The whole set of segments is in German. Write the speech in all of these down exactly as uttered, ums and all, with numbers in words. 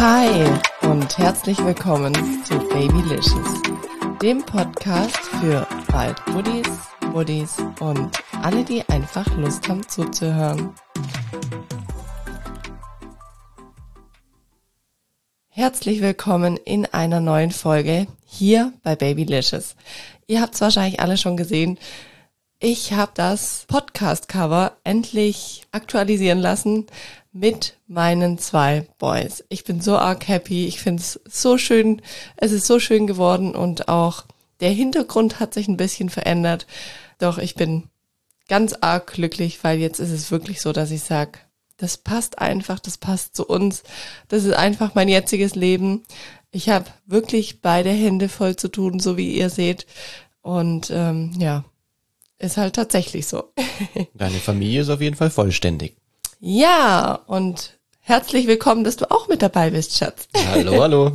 Hi und herzlich willkommen zu Babylicious, dem Podcast für bald Muddis, Muddis und alle, die einfach Lust haben zuzuhören. Herzlich willkommen in einer neuen Folge hier bei Babylicious. Ihr habt es wahrscheinlich alle schon gesehen. Ich habe das Podcast-Cover endlich aktualisieren lassen mit meinen zwei Boys. Ich bin so arg happy. Ich finde es so schön. Es ist so schön geworden und auch der Hintergrund hat sich ein bisschen verändert. Doch ich bin ganz arg glücklich, weil jetzt ist es wirklich so, dass ich sage, das passt einfach, das passt zu uns. Das ist einfach mein jetziges Leben. Ich habe wirklich beide Hände voll zu tun, so wie ihr seht. Und ähm, ja, ist halt tatsächlich so. Deine Familie ist auf jeden Fall vollständig. Ja, und herzlich willkommen, dass du auch mit dabei bist, Schatz. Hallo, hallo.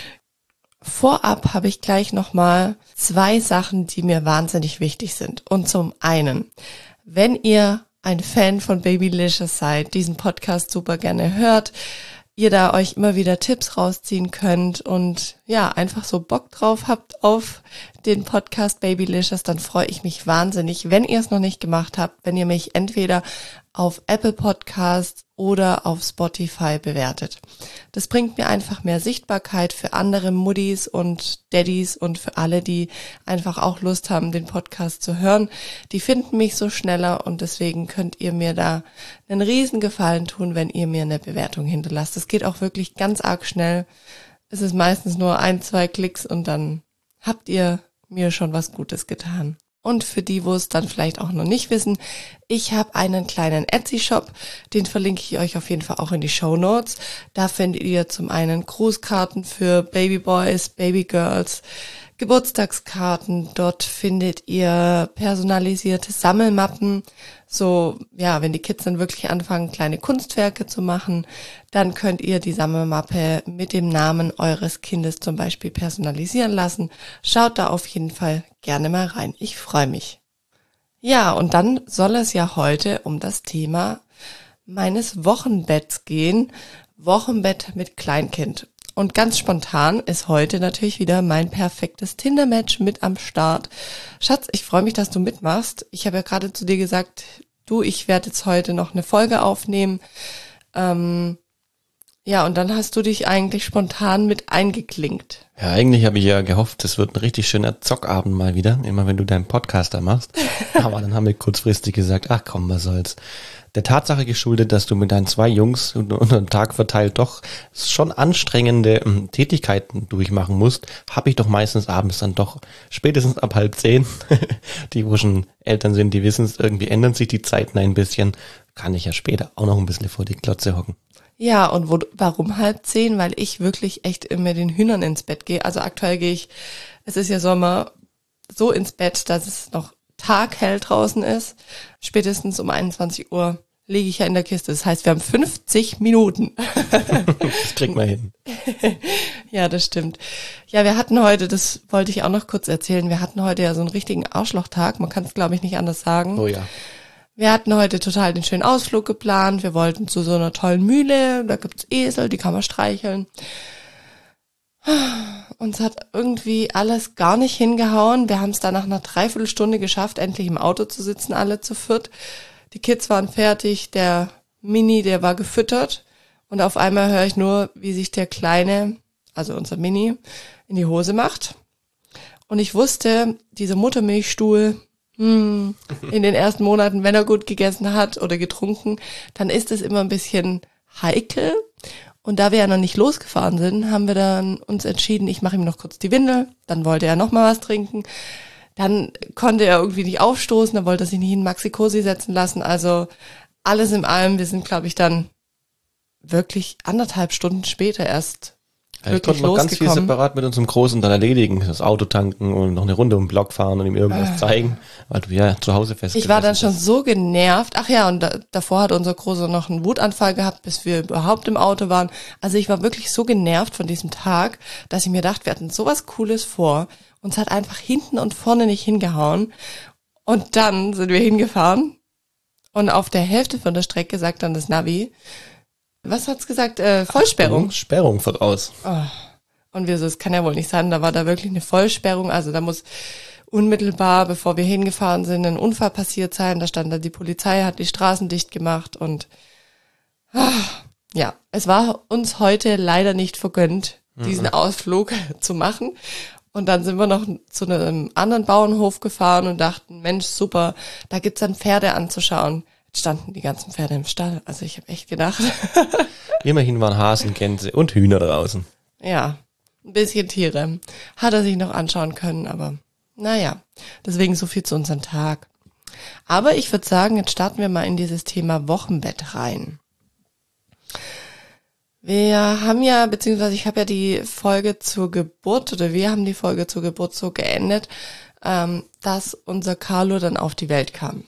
Vorab habe ich gleich nochmal zwei Sachen, die mir wahnsinnig wichtig sind. Und zum einen, wenn ihr ein Fan von Babylicious seid, diesen Podcast super gerne hört, ihr da euch immer wieder Tipps rausziehen könnt und ja, einfach so Bock drauf habt auf den Podcast Babylicious, dann freue ich mich wahnsinnig, wenn ihr es noch nicht gemacht habt, wenn ihr mich entweder auf Apple Podcasts oder auf Spotify bewertet. Das bringt mir einfach mehr Sichtbarkeit für andere Muddis und Daddys und für alle, die einfach auch Lust haben, den Podcast zu hören. Die finden mich so schneller und deswegen könnt ihr mir da einen riesen Gefallen tun, wenn ihr mir eine Bewertung hinterlasst. Das geht auch wirklich ganz arg schnell. Es ist meistens nur ein, zwei Klicks und dann habt ihr mir schon was Gutes getan. Und für die, wo es dann vielleicht auch noch nicht wissen, ich habe einen kleinen Etsy-Shop, den verlinke ich euch auf jeden Fall auch in die Shownotes. Da findet ihr zum einen Grußkarten für Babyboys, Babygirls, Geburtstagskarten. Dort findet ihr personalisierte Sammelmappen. So, ja, wenn die Kids dann wirklich anfangen, kleine Kunstwerke zu machen, dann könnt ihr die Sammelmappe mit dem Namen eures Kindes zum Beispiel personalisieren lassen. Schaut da auf jeden Fall gerne mal rein. Ich freue mich. Ja, und dann soll es ja heute um das Thema meines Wochenbetts gehen. Wochenbett mit Kleinkind. Und ganz spontan ist heute natürlich wieder mein perfektes Tinder-Match mit am Start. Schatz, ich freue mich, dass du mitmachst. Ich habe ja gerade zu dir gesagt, du, ich werde jetzt heute noch eine Folge aufnehmen. Ähm, ja, und dann hast du dich eigentlich spontan mit eingeklinkt. Ja, eigentlich habe ich ja gehofft, es wird ein richtig schöner Zockabend mal wieder, immer wenn du deinen Podcaster machst. Aber dann haben wir kurzfristig gesagt, ach komm, was soll's. Der Tatsache geschuldet, dass du mit deinen zwei Jungs unter den Tag verteilt doch schon anstrengende ähm, Tätigkeiten durchmachen musst, habe ich doch meistens abends dann doch spätestens ab halb zehn, die wo schon Eltern sind, die wissen es, irgendwie ändern sich die Zeiten ein bisschen, kann ich ja später auch noch ein bisschen vor die Glotze hocken. Ja, und wo, warum halb zehn? Weil ich wirklich echt immer den Hühnern ins Bett gehe. Also aktuell gehe ich, es ist ja Sommer, so ins Bett, dass es noch taghell draußen ist. Spätestens um einundzwanzig Uhr liege ich ja in der Kiste. Das heißt, wir haben fünfzig Minuten. Das kriegt man hin. Ja, das stimmt. Ja, wir hatten heute, das wollte ich auch noch kurz erzählen, wir hatten heute ja so einen richtigen Arschlochtag. Man kann es, glaube ich, nicht anders sagen. Oh ja. Wir hatten heute total den schönen Ausflug geplant. Wir wollten zu so einer tollen Mühle. Da gibt's Esel, die kann man streicheln. Uns hat irgendwie alles gar nicht hingehauen. Wir haben es dann nach einer Dreiviertelstunde geschafft, endlich im Auto zu sitzen, alle zu viert. Die Kids waren fertig, der Mini, der war gefüttert. Und auf einmal höre ich nur, wie sich der Kleine, also unser Mini, in die Hose macht. Und ich wusste, dieser Muttermilchstuhl, hm, in den ersten Monaten, wenn er gut gegessen hat oder getrunken, dann ist es immer ein bisschen heikel. Und da wir ja noch nicht losgefahren sind, haben wir dann uns entschieden, ich mache ihm noch kurz die Windel, dann wollte er noch mal was trinken. Dann konnte er irgendwie nicht aufstoßen, dann wollte er sich nicht in Maxi-Cosi setzen lassen. Also alles in allem, wir sind, glaube ich, dann wirklich anderthalb Stunden später erst Ja, ich konnte noch ganz viel separat mit unserem Großen dann erledigen, das Auto tanken und noch eine Runde um den Block fahren und ihm irgendwas ah. zeigen, weil du ja zu Hause fest. Ich war dann schon so genervt. Ach ja, und da, davor hat unser Großer noch einen Wutanfall gehabt, bis wir überhaupt im Auto waren. Also ich war wirklich so genervt von diesem Tag, dass ich mir dachte, wir hatten sowas Cooles vor. Uns hat einfach hinten und vorne nicht hingehauen. Und dann sind wir hingefahren und auf der Hälfte von der Strecke sagt dann das Navi, was hat's gesagt? Äh, Vollsperrung. Achtung, Sperrung voraus. Oh. Und wir so, es kann ja wohl nicht sein, da war da wirklich eine Vollsperrung, also da muss unmittelbar, bevor wir hingefahren sind, ein Unfall passiert sein, da stand da die Polizei, hat die Straßen dicht gemacht und ach, ja, es war uns heute leider nicht vergönnt, diesen mhm. Ausflug zu machen. Und dann sind wir noch zu einem anderen Bauernhof gefahren und dachten, Mensch, super, da gibt's dann Pferde anzuschauen. Jetzt standen die ganzen Pferde im Stall. Also ich habe echt gedacht. Immerhin waren Hasen, Gänse und Hühner draußen. Ja, ein bisschen Tiere. Hat er sich noch anschauen können, aber naja, deswegen so viel zu unserem Tag. Aber ich würde sagen, jetzt starten wir mal in dieses Thema Wochenbett rein. Wir haben ja, beziehungsweise ich habe ja die Folge zur Geburt, oder wir haben die Folge zur Geburt so geendet, ähm, dass unser Carlo dann auf die Welt kam.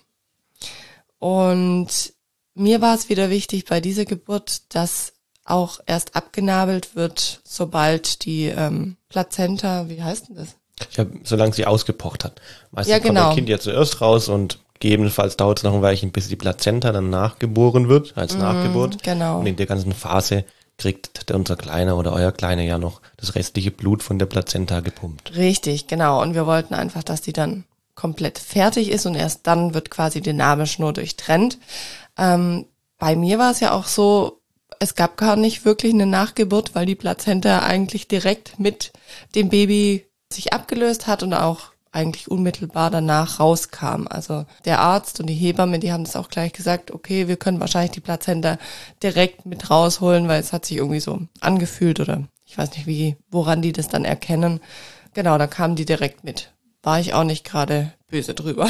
Und mir war es wieder wichtig bei dieser Geburt, dass auch erst abgenabelt wird, sobald die ähm, Plazenta, wie heißt denn das? Ich habe, solange sie ausgepocht hat. Meistens ja, genau. kommt das Kind ja zuerst raus und gegebenenfalls dauert es noch ein Weilchen, bis die Plazenta dann nachgeboren wird, als mm, Nachgeburt. Genau. Und in der ganzen Phase kriegt unser Kleiner oder euer Kleiner ja noch das restliche Blut von der Plazenta gepumpt. Richtig, genau. Und wir wollten einfach, dass die dann komplett fertig ist und erst dann wird quasi die Nabelschnur durchtrennt. Ähm, bei mir war es ja auch so, es gab gar nicht wirklich eine Nachgeburt, weil die Plazenta eigentlich direkt mit dem Baby sich abgelöst hat und auch eigentlich unmittelbar danach rauskam. Also der Arzt und die Hebamme, die haben das auch gleich gesagt, okay, wir können wahrscheinlich die Plazenta direkt mit rausholen, weil es hat sich irgendwie so angefühlt oder ich weiß nicht wie, woran die das dann erkennen. Genau, da kamen die direkt mit. War ich auch nicht gerade böse drüber.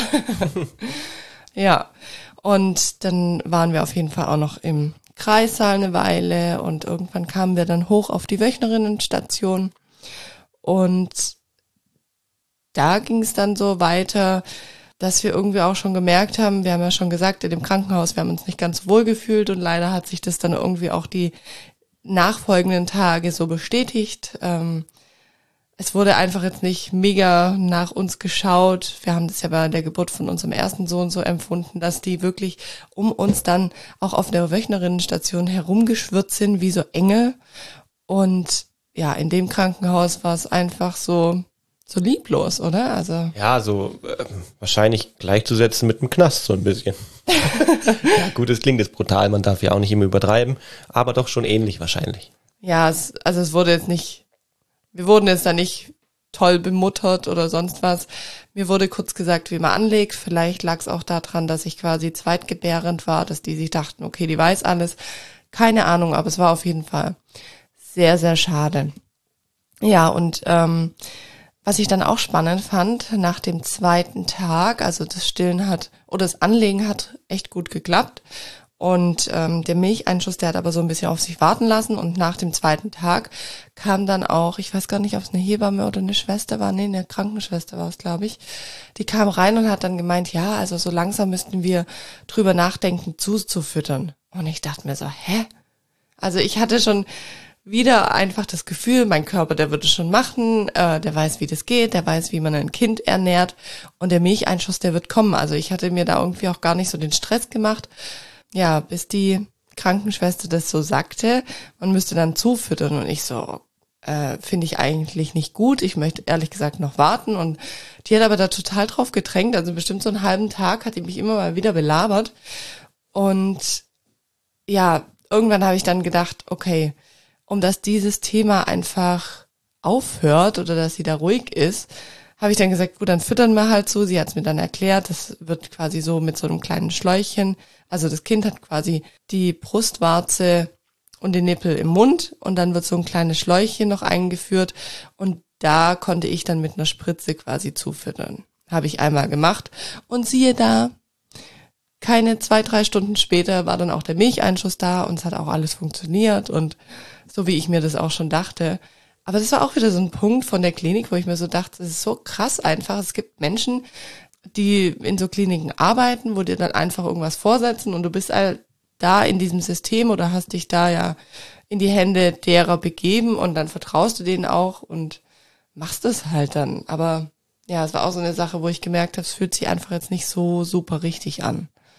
Ja, und dann waren wir auf jeden Fall auch noch im Kreissaal eine Weile und irgendwann kamen wir dann hoch auf die Wöchnerinnenstation und da ging es dann so weiter, dass wir irgendwie auch schon gemerkt haben, wir haben ja schon gesagt, in dem Krankenhaus, wir haben uns nicht ganz wohl gefühlt und leider hat sich das dann irgendwie auch die nachfolgenden Tage so bestätigt. Ähm, es wurde einfach jetzt nicht mega nach uns geschaut. Wir haben das ja bei der Geburt von unserem ersten Sohn so empfunden, dass die wirklich um uns dann auch auf der Wöchnerinnenstation herumgeschwirrt sind, wie so Engel. Und ja, in dem Krankenhaus war es einfach so... So lieblos, oder? Also ja, so äh, wahrscheinlich gleichzusetzen mit einem Knast so ein bisschen. Ja, gut, es klingt jetzt brutal, man darf ja auch nicht immer übertreiben, aber doch schon ähnlich wahrscheinlich. Ja, es, also es wurde jetzt nicht, wir wurden jetzt da nicht toll bemuttert oder sonst was. Mir wurde kurz gesagt, wie man anlegt. Vielleicht lag es auch daran, dass ich quasi zweitgebärend war, dass die sich dachten, okay, die weiß alles. Keine Ahnung, aber es war auf jeden Fall sehr, sehr schade. Ja, und ähm, was ich dann auch spannend fand, nach dem zweiten Tag, also das Stillen hat, oder das Anlegen hat echt gut geklappt und ähm, der Milcheinschuss, der hat aber so ein bisschen auf sich warten lassen und nach dem zweiten Tag kam dann auch, ich weiß gar nicht, ob es eine Hebamme oder eine Schwester war, nee, eine Krankenschwester war es, glaube ich, die kam rein und hat dann gemeint, ja, also so langsam müssten wir drüber nachdenken, zuzufüttern. Und ich dachte mir so, hä? Also ich hatte schon wieder einfach das Gefühl, mein Körper, der wird es schon machen, äh, der weiß, wie das geht, der weiß, wie man ein Kind ernährt und der Milcheinschuss, der wird kommen. Also ich hatte mir da irgendwie auch gar nicht so den Stress gemacht. Ja, bis die Krankenschwester das so sagte, man müsste dann zufüttern und ich so, äh, finde ich eigentlich nicht gut. Ich möchte ehrlich gesagt noch warten und die hat aber da total drauf gedrängt. Also bestimmt so einen halben Tag hat die mich immer mal wieder belabert und ja, irgendwann habe ich dann gedacht, okay, um dass dieses Thema einfach aufhört oder dass sie da ruhig ist, habe ich dann gesagt, gut, dann füttern wir halt so. Sie hat es mir dann erklärt, das wird quasi so mit so einem kleinen Schläuchchen. Also das Kind hat quasi die Brustwarze und den Nippel im Mund und dann wird so ein kleines Schläuchchen noch eingeführt und da konnte ich dann mit einer Spritze quasi zufüttern. Habe ich einmal gemacht und siehe da, keine zwei, drei Stunden später war dann auch der Milcheinschuss da und es hat auch alles funktioniert und so wie ich mir das auch schon dachte. Aber das war auch wieder so ein Punkt von der Klinik, wo ich mir so dachte, das ist so krass einfach. Es gibt Menschen, die in so Kliniken arbeiten, wo dir dann einfach irgendwas vorsetzen und du bist halt da in diesem System oder hast dich da ja in die Hände derer begeben und dann vertraust du denen auch und machst es halt dann. Aber ja, es war auch so eine Sache, wo ich gemerkt habe, es fühlt sich einfach jetzt nicht so super richtig an.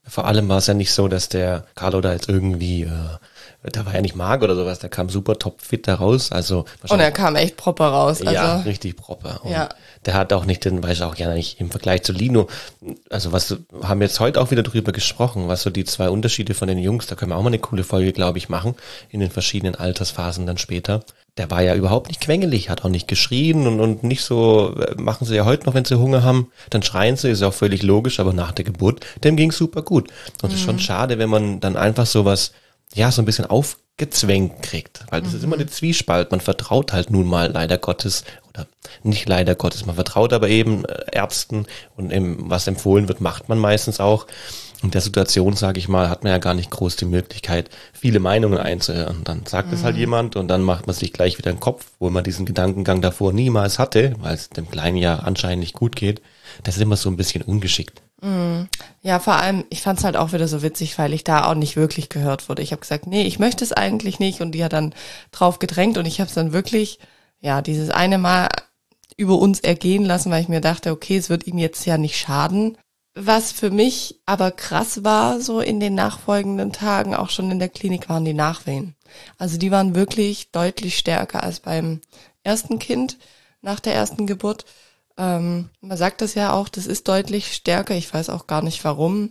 Vor allem war es ja nicht so, dass der Carlo da jetzt irgendwie, äh, da war ja nicht mager oder sowas, der kam super topfit da raus. Also und er kam echt proper raus. Also, ja, richtig proper. Und ja. Der hat auch nicht den, weiß ich auch ja nicht, im Vergleich zu Lino, also was, haben wir jetzt heute auch wieder drüber gesprochen, was so die zwei Unterschiede von den Jungs, da können wir auch mal eine coole Folge, glaube ich, machen, in den verschiedenen Altersphasen dann später. Der war ja überhaupt nicht quengelig, hat auch nicht geschrien und, und nicht so, machen sie ja heute noch, wenn sie Hunger haben, dann schreien sie, ist ja auch völlig logisch, aber nach der Geburt, dem ging's super gut. Und es mhm. ist schon schade, wenn man dann einfach sowas, ja, so ein bisschen aufgezwängt kriegt, weil das mhm. ist immer eine Zwiespalt, man vertraut halt nun mal leider Gottes, oder nicht leider Gottes, man vertraut aber eben Ärzten und eben, was empfohlen wird, macht man meistens auch. In der Situation, sage ich mal, hat man ja gar nicht groß die Möglichkeit, viele Meinungen einzuhören. Dann sagt mhm. es halt jemand und dann macht man sich gleich wieder den Kopf, wo man diesen Gedankengang davor niemals hatte, weil es dem Kleinen ja anscheinend nicht gut geht. Das ist immer so ein bisschen ungeschickt. Mhm. Ja, vor allem, ich fand es halt auch wieder so witzig, weil ich da auch nicht wirklich gehört wurde. Ich habe gesagt, nee, ich möchte es eigentlich nicht und die hat dann drauf gedrängt und ich habe es dann wirklich, ja, dieses eine Mal über uns ergehen lassen, weil ich mir dachte, okay, es wird ihm jetzt ja nicht schaden. Was für mich aber krass war, so in den nachfolgenden Tagen, auch schon in der Klinik, waren die Nachwehen. Also die waren wirklich deutlich stärker als beim ersten Kind nach der ersten Geburt. Ähm, man sagt das ja auch, das ist deutlich stärker. Ich weiß auch gar nicht warum.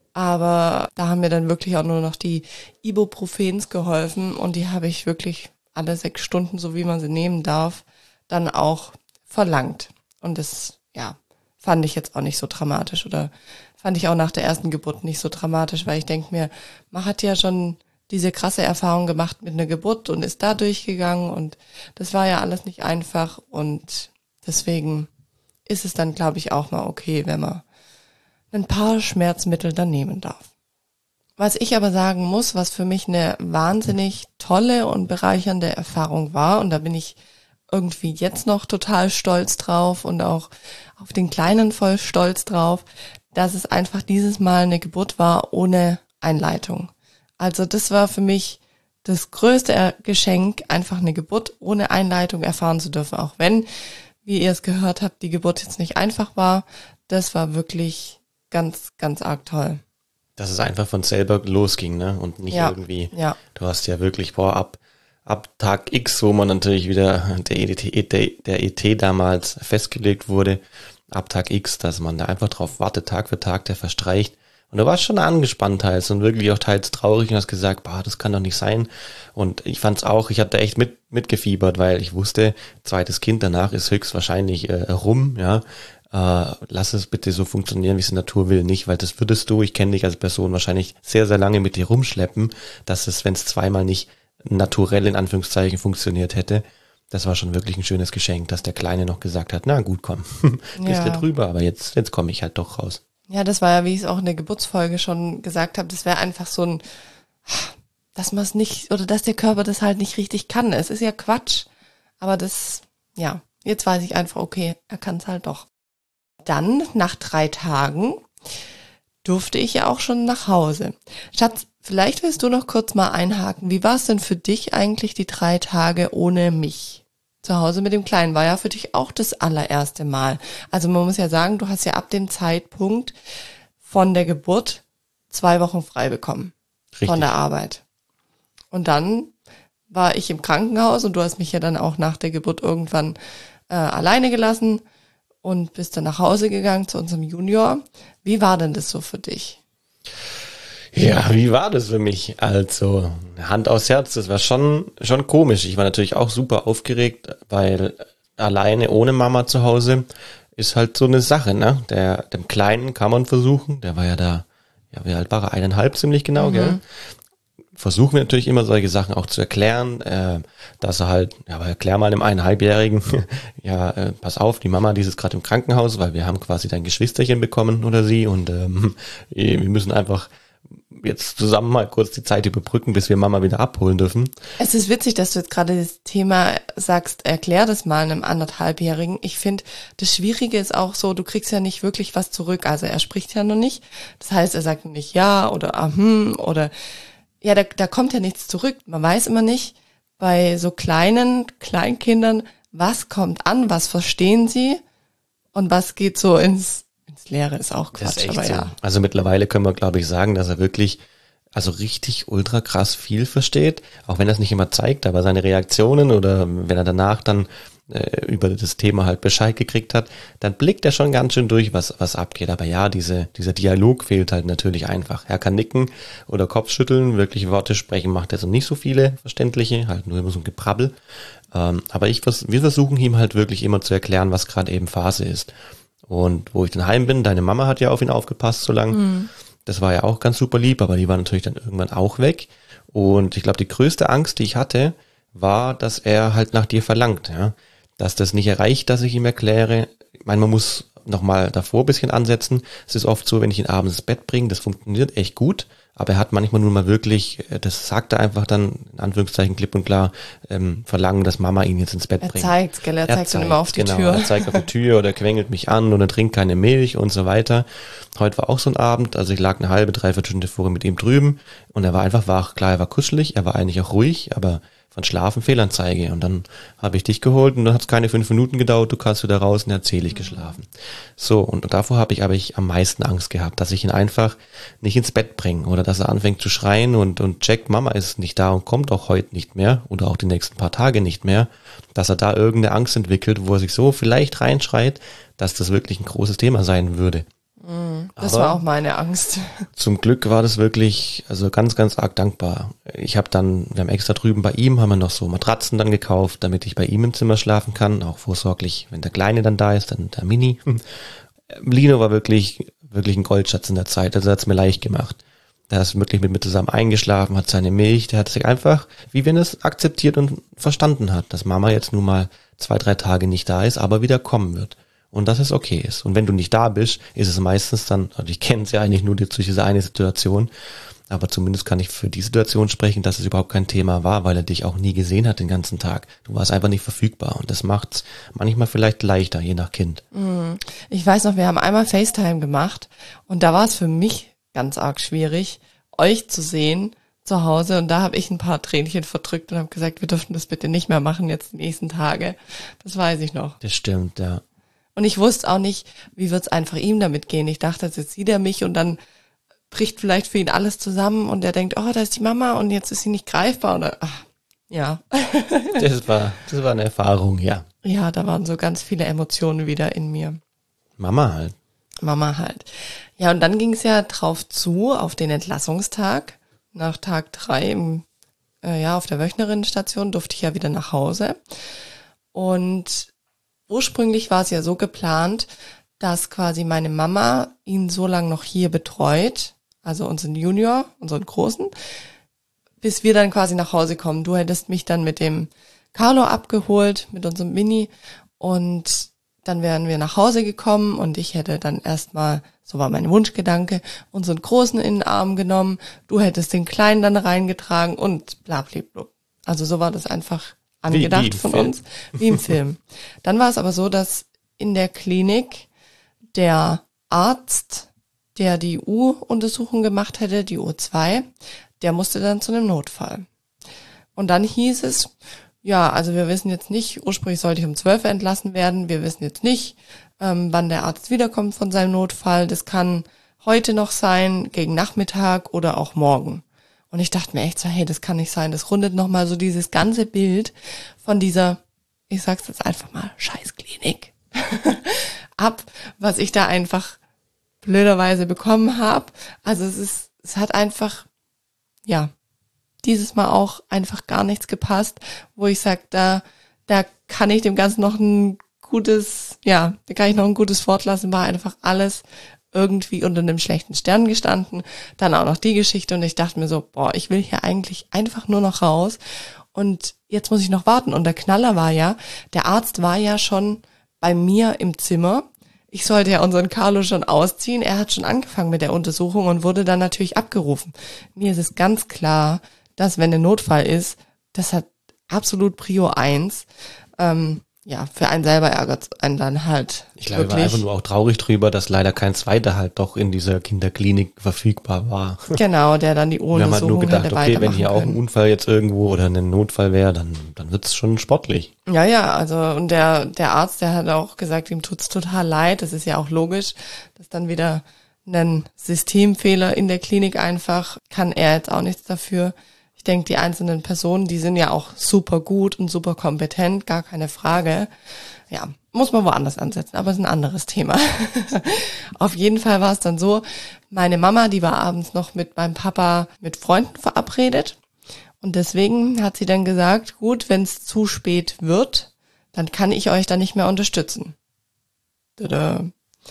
Aber da haben mir dann wirklich auch nur noch die Ibuprofens geholfen und die habe ich wirklich alle sechs Stunden, so wie man sie nehmen darf, dann auch verlangt. Und das, ja, fand ich jetzt auch nicht so dramatisch oder fand ich auch nach der ersten Geburt nicht so dramatisch, weil ich denke mir, man hat ja schon diese krasse Erfahrung gemacht mit einer Geburt und ist da durchgegangen und das war ja alles nicht einfach und deswegen ist es dann, glaube ich, auch mal okay, wenn man ein paar Schmerzmittel dann nehmen darf. Was ich aber sagen muss, was für mich eine wahnsinnig tolle und bereichernde Erfahrung war, und da bin ich irgendwie jetzt noch total stolz drauf und auch auf den Kleinen voll stolz drauf, dass es einfach dieses Mal eine Geburt war ohne Einleitung. Also das war für mich das größte Geschenk, einfach eine Geburt ohne Einleitung erfahren zu dürfen, auch wenn, wie ihr es gehört habt, die Geburt jetzt nicht einfach war. Das war wirklich ganz, ganz arg toll. Dass es einfach von selber losging, ne? Und nicht ja, irgendwie, ja. Du hast ja wirklich vor, ab ab Tag X, wo man natürlich wieder der E T, der E T damals festgelegt wurde, ab Tag X, dass man da einfach drauf wartet, Tag für Tag, der verstreicht. Und du warst schon angespannt teils und wirklich auch teils traurig und hast gesagt, boah, das kann doch nicht sein. Und ich fand's auch, ich hatte echt mit mitgefiebert, weil ich wusste, zweites Kind danach ist höchstwahrscheinlich äh, rum, ja. Äh, lass es bitte so funktionieren, wie es die Natur will, nicht, weil das würdest du, ich kenne dich als Person, wahrscheinlich sehr, sehr lange mit dir rumschleppen, dass es, wenn es zweimal nicht naturell in Anführungszeichen funktioniert hätte. Das war schon wirklich ein schönes Geschenk, dass der Kleine noch gesagt hat, na gut, komm, bist du drüber, aber jetzt, jetzt komme ich halt doch raus. Ja, das war ja, wie ich es auch in der Geburtsfolge schon gesagt habe, das wäre einfach so ein, dass man es nicht, oder dass der Körper das halt nicht richtig kann. Es ist ja Quatsch, aber das, ja, jetzt weiß ich einfach, okay, er kann es halt doch. Dann, nach drei Tagen, durfte ich ja auch schon nach Hause. Schatz, vielleicht willst du noch kurz mal einhaken. Wie war es denn für dich eigentlich die drei Tage ohne mich? Zu Hause mit dem Kleinen war ja für dich auch das allererste Mal. Also man muss ja sagen, du hast ja ab dem Zeitpunkt von der Geburt zwei Wochen frei bekommen. Richtig. Von der Arbeit. Und dann war ich im Krankenhaus und du hast mich ja dann auch nach der Geburt irgendwann äh, alleine gelassen und bist dann nach Hause gegangen zu unserem Junior. Wie war denn das so für dich? Ja, wie war das für mich? Also, Hand aufs Herz, das war schon schon komisch. Ich war natürlich auch super aufgeregt, weil alleine ohne Mama zu Hause ist halt so eine Sache, ne? Der, dem Kleinen kann man versuchen, der war ja da, ja, wie alt war er? Eineinhalb ziemlich genau, mhm. gell? Versuchen wir natürlich immer solche Sachen auch zu erklären, äh, dass er halt, ja, aber erklär mal einem Eineinhalbjährigen, ja, äh, pass auf, die Mama, die ist gerade im Krankenhaus, weil wir haben quasi dein Geschwisterchen bekommen oder sie und ähm, wir müssen einfach jetzt zusammen mal kurz die Zeit überbrücken, bis wir Mama wieder abholen dürfen. Es ist witzig, dass du jetzt gerade das Thema sagst, erklär das mal einem anderthalbjährigen. Ich finde, das Schwierige ist auch so, du kriegst ja nicht wirklich was zurück. Also er spricht ja noch nicht. Das heißt, er sagt nicht ja oder ah, hm, oder ja, da, da kommt ja nichts zurück. Man weiß immer nicht, bei so kleinen Kleinkindern, was kommt an, was verstehen sie und was geht so ins Das Leere ist auch Quatsch, Das ist echt aber so. ja. Also mittlerweile können wir, glaube ich, sagen, dass er wirklich also richtig ultra krass viel versteht, auch wenn er es nicht immer zeigt, aber seine Reaktionen oder wenn er danach dann äh, über das Thema halt Bescheid gekriegt hat, dann blickt er schon ganz schön durch, was was abgeht. Aber ja, diese dieser Dialog fehlt halt natürlich einfach. Er kann nicken oder Kopfschütteln, wirklich Worte sprechen macht er so nicht so viele verständliche, halt nur immer so ein Geprabbel. Ähm, aber ich vers- wir versuchen ihm halt wirklich immer zu erklären, was gerade eben Phase ist. Und wo ich dann heim bin, deine Mama hat ja auf ihn aufgepasst so lang. Mhm. Das war ja auch ganz super lieb, aber die war natürlich dann irgendwann auch weg. Und ich glaube, die größte Angst, die ich hatte, war, dass er halt nach dir verlangt, ja. Dass das nicht erreicht, dass ich ihm erkläre. Ich meine, man muss nochmal davor ein bisschen ansetzen. Es ist oft so, wenn ich ihn abends ins Bett bringe, das funktioniert echt gut. Aber er hat manchmal nun mal wirklich, das sagt er einfach dann, in Anführungszeichen klipp und klar, ähm, verlangen, dass Mama ihn jetzt ins Bett Er bringt. zeigt, gell, er, er zeigt dann immer auf die genau, Tür. Er zeigt auf die Tür oder quengelt mich an oder trinkt keine Milch und so weiter. Heute war auch so ein Abend, also ich lag eine halbe, dreiviertel Stunde vorher mit ihm drüben und er war einfach wach. Klar, er war kuschelig, er war eigentlich auch ruhig, aber von Schlafen Fehlanzeige. Und dann habe ich dich geholt und dann hat es keine fünf Minuten gedauert, du kannst wieder raus und er hat selig geschlafen. So, und davor habe ich aber ich am meisten Angst gehabt, dass ich ihn einfach nicht ins Bett bringe oder dass er anfängt zu schreien und, und checkt, Mama ist nicht da und kommt auch heute nicht mehr oder auch die nächsten paar Tage nicht mehr, dass er da irgendeine Angst entwickelt, wo er sich so vielleicht reinschreit, dass das wirklich ein großes Thema sein würde. Das Aber war auch meine Angst. Zum Glück war das wirklich, also ganz, ganz arg dankbar. Ich habe dann, wir haben extra drüben bei ihm, haben wir noch so Matratzen dann gekauft, damit ich bei ihm im Zimmer schlafen kann, auch vorsorglich, wenn der Kleine dann da ist, dann der Mini. Lino war wirklich, wirklich ein Goldschatz in der Zeit, also hat's mir leicht gemacht. Der ist wirklich mit mir zusammen eingeschlafen, hat seine Milch, der hat sich einfach, wie wenn es akzeptiert und verstanden hat, dass Mama jetzt nun mal zwei, drei Tage nicht da ist, aber wieder kommen wird. Und dass es okay ist. Und wenn du nicht da bist, ist es meistens dann, also ich kenne es ja eigentlich nur durch diese eine Situation, aber zumindest kann ich für die Situation sprechen, dass es überhaupt kein Thema war, weil er dich auch nie gesehen hat den ganzen Tag. Du warst einfach nicht verfügbar und das macht's manchmal vielleicht leichter, je nach Kind. Ich weiß noch, wir haben einmal FaceTime gemacht und da war es für mich ganz arg schwierig, euch zu sehen zu Hause und da habe ich ein paar Tränchen verdrückt und habe gesagt, wir dürfen das bitte nicht mehr machen jetzt die nächsten Tage. Das weiß ich noch. Das stimmt, ja. Und ich wusste auch nicht, wie wird's einfach ihm damit gehen. Ich dachte, jetzt sieht er mich und dann bricht vielleicht für ihn alles zusammen und er denkt, oh, da ist die Mama und jetzt ist sie nicht greifbar. Oder ach, ja. Das war, das war eine Erfahrung, ja. Ja, da waren so ganz viele Emotionen wieder in mir. Mama halt. Mama halt. Ja, und dann ging es ja drauf zu, auf den Entlassungstag. Nach Tag drei im, äh, ja, auf der Wöchnerinnenstation durfte ich ja wieder nach Hause. Und ursprünglich war es ja so geplant, dass quasi meine Mama ihn so lange noch hier betreut, also unseren Junior, unseren Großen, bis wir dann quasi nach Hause kommen. Du hättest mich dann mit dem Carlo abgeholt, mit unserem Mini und dann wären wir nach Hause gekommen und ich hätte dann erstmal, so war mein Wunschgedanke, unseren Großen in den Arm genommen, du hättest den Kleinen dann reingetragen und blablabla. Also so war das einfach angedacht wie, wie von Film. uns, wie im Film. Dann war es aber so, dass in der Klinik der Arzt, der die U-Untersuchung gemacht hätte, die U zwei, der musste dann zu einem Notfall. Und dann hieß es, ja, also wir wissen jetzt nicht, ursprünglich sollte ich um zwölf Uhr entlassen werden, wir wissen jetzt nicht, ähm, wann der Arzt wiederkommt von seinem Notfall. Das kann heute noch sein, gegen Nachmittag oder auch morgen. Und ich dachte mir echt so, hey, das kann nicht sein. Das rundet nochmal so dieses ganze Bild von dieser, ich sag's jetzt einfach mal, Scheißklinik ab, was ich da einfach blöderweise bekommen habe. Also es ist, es hat einfach, ja, dieses Mal auch einfach gar nichts gepasst, wo ich sage, da, da kann ich dem Ganzen noch ein gutes, ja, da kann ich noch ein gutes Wort lassen, war einfach alles irgendwie unter einem schlechten Stern gestanden, dann auch noch die Geschichte und ich dachte mir so, boah, ich will hier eigentlich einfach nur noch raus und jetzt muss ich noch warten und der Knaller war ja, der Arzt war ja schon bei mir im Zimmer, ich sollte ja unseren Carlo schon ausziehen, er hat schon angefangen mit der Untersuchung und wurde dann natürlich abgerufen. Mir ist es ganz klar, dass wenn ein Notfall ist, das hat absolut Prio eins, ähm, ja, für einen selber ärgert einen dann halt. Ich glaube, ich war einfach nur auch traurig drüber, dass leider kein zweiter halt doch in dieser Kinderklinik verfügbar war. Genau, der dann die ohne Wir haben halt nur gedacht, okay, wenn hier auch ein können. Unfall jetzt irgendwo oder ein Notfall wäre, dann, dann wird's schon sportlich. Ja, ja, also und der der Arzt, der hat auch gesagt, ihm tut's total leid. Das ist ja auch logisch, dass dann wieder ein Systemfehler in der Klinik einfach, kann er jetzt auch nichts dafür. Ich denke, die einzelnen Personen, die sind ja auch super gut und super kompetent, gar keine Frage. Ja, muss man woanders ansetzen, aber ist ein anderes Thema. Auf jeden Fall war es dann so, meine Mama, die war abends noch mit meinem Papa mit Freunden verabredet und deswegen hat sie dann gesagt, gut, wenn es zu spät wird, dann kann ich euch da nicht mehr unterstützen. Tada.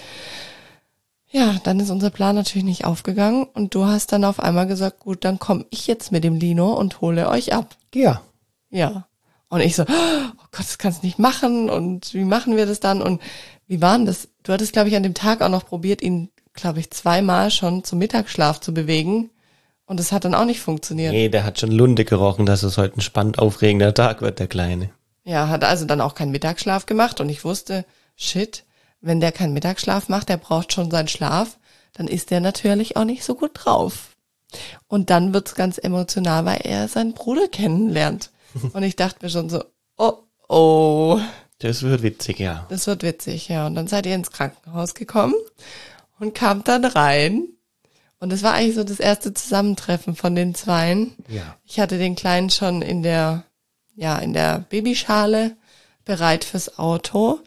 Ja, dann ist unser Plan natürlich nicht aufgegangen und du hast dann auf einmal gesagt, gut, dann komme ich jetzt mit dem Lino und hole euch ab. Ja. Ja. Und ich so, oh Gott, das kannst du nicht machen und wie machen wir das dann? Und wie war denn das? Du hattest, glaube ich, an dem Tag auch noch probiert, ihn, glaube ich, zweimal schon zum Mittagsschlaf zu bewegen und das hat dann auch nicht funktioniert. Nee, der hat schon Lunde gerochen, dass es heute ein spannend aufregender Tag wird, der Kleine. Ja, hat also dann auch keinen Mittagsschlaf gemacht und ich wusste, shit, wenn der keinen Mittagsschlaf macht, der braucht schon seinen Schlaf, dann ist der natürlich auch nicht so gut drauf. Und dann wird's ganz emotional, weil er seinen Bruder kennenlernt. Und ich dachte mir schon so, oh, oh. Das wird witzig, ja. Das wird witzig, ja. Und dann seid ihr ins Krankenhaus gekommen und kamt dann rein. Und das war eigentlich so das erste Zusammentreffen von den Zweien. Ja. Ich hatte den Kleinen schon in der, ja, in der Babyschale bereit fürs Auto.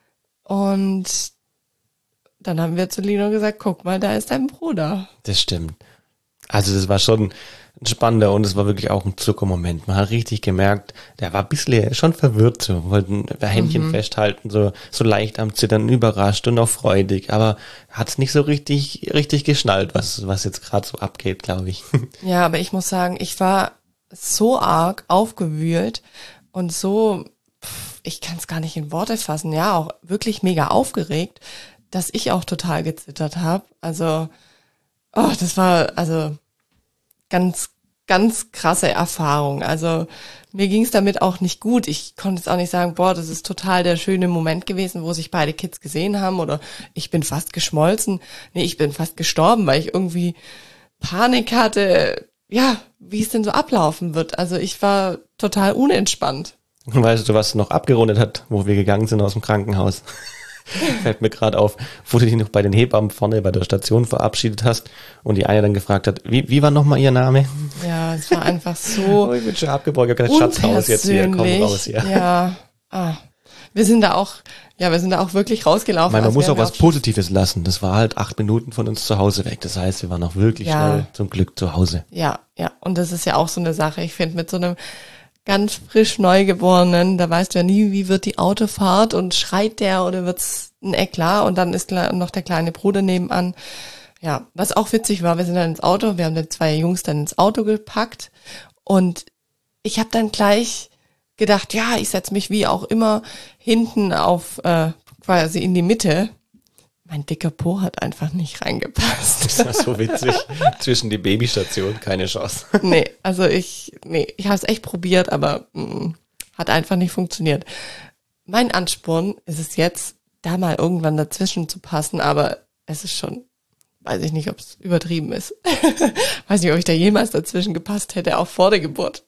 Und dann haben wir zu Lino gesagt, guck mal, da ist dein Bruder. Das stimmt. Also das war schon ein spannender und es war wirklich auch ein Zuckermoment. Man hat richtig gemerkt, der war ein bisschen schon verwirrt, so, wollten Händchen mhm. festhalten, so, so leicht am Zittern, überrascht und auch freudig, aber hat es nicht so richtig, richtig geschnallt, was, was jetzt gerade so abgeht, glaube ich. Ja, aber ich muss sagen, ich war so arg aufgewühlt und so, ich kann es gar nicht in Worte fassen, ja, auch wirklich mega aufgeregt, dass ich auch total gezittert habe. Also, oh, das war also ganz, ganz krasse Erfahrung. Also mir ging es damit auch nicht gut. Ich konnte jetzt auch nicht sagen, boah, das ist total der schöne Moment gewesen, wo sich beide Kids gesehen haben oder ich bin fast geschmolzen. Nee, ich bin fast gestorben, weil ich irgendwie Panik hatte, ja, wie es denn so ablaufen wird. Also ich war total unentspannt. Weißt du, was noch abgerundet hat, wo wir gegangen sind aus dem Krankenhaus? Fällt mir gerade auf, wo du dich noch bei den Hebammen vorne bei der Station verabschiedet hast und die eine dann gefragt hat, wie, wie war nochmal ihr Name? Ja, es war einfach so oh, ich bin schon abgebeugt, ich habe gesagt, Schatz, raus jetzt hier, komm raus hier. Ja, ah. Wir sind da auch, ja, wir sind da auch wirklich rausgelaufen. Man, man muss auch was Positives lassen. Das war halt acht Minuten von uns zu Hause weg. Das heißt, wir waren auch wirklich ja. schnell zum Glück zu Hause. Ja, ja. Und das ist ja auch so eine Sache. Ich finde, mit so einem ganz frisch Neugeborenen, da weißt du ja nie, wie wird die Autofahrt und schreit der oder wird's ein Eklat und dann ist noch der kleine Bruder nebenan. Ja, was auch witzig war, wir sind dann ins Auto, wir haben dann zwei Jungs dann ins Auto gepackt und ich habe dann gleich gedacht, ja, ich setz mich wie auch immer hinten auf äh, quasi in die Mitte. Mein dicker Po hat einfach nicht reingepasst. Das war so witzig. Zwischen die Babystation keine Chance. Nee, also ich, nee, ich habe es echt probiert, aber mh, hat einfach nicht funktioniert. Mein Ansporn ist es jetzt, da mal irgendwann dazwischen zu passen, aber es ist schon, weiß ich nicht, ob es übertrieben ist. Weiß nicht, ob ich da jemals dazwischen gepasst hätte, auch vor der Geburt.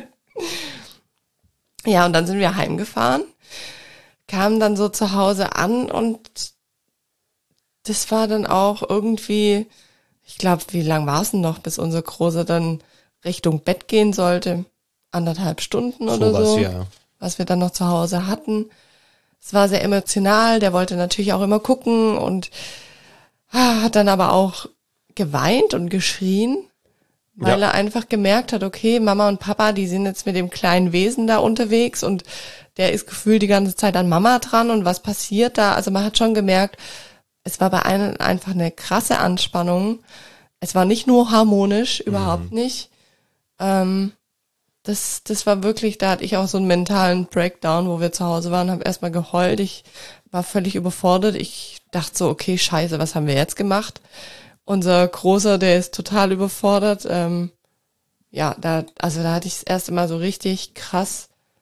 Ja, und dann sind wir heimgefahren, kamen dann so zu Hause an und das war dann auch irgendwie, ich glaube, wie lang war es denn noch, bis unser Großer dann Richtung Bett gehen sollte? Anderthalb Stunden oder so, so was, ja. Was wir dann noch zu Hause hatten. Es war sehr emotional, der wollte natürlich auch immer gucken und ah, hat dann aber auch geweint und geschrien, weil ja. er einfach gemerkt hat, okay, Mama und Papa, die sind jetzt mit dem kleinen Wesen da unterwegs und der ist gefühlt die ganze Zeit an Mama dran und was passiert da? Also man hat schon gemerkt, es war bei einem einfach eine krasse Anspannung. Es war nicht nur harmonisch, überhaupt mhm. nicht. Ähm, das, das war wirklich, da hatte ich auch so einen mentalen Breakdown, wo wir zu Hause waren, habe erstmal geheult. Ich war völlig überfordert. Ich dachte so, okay, scheiße, was haben wir jetzt gemacht? Unser Großer, der ist total überfordert. Ähm, ja, da, also da hatte ich das erste Mal so richtig krass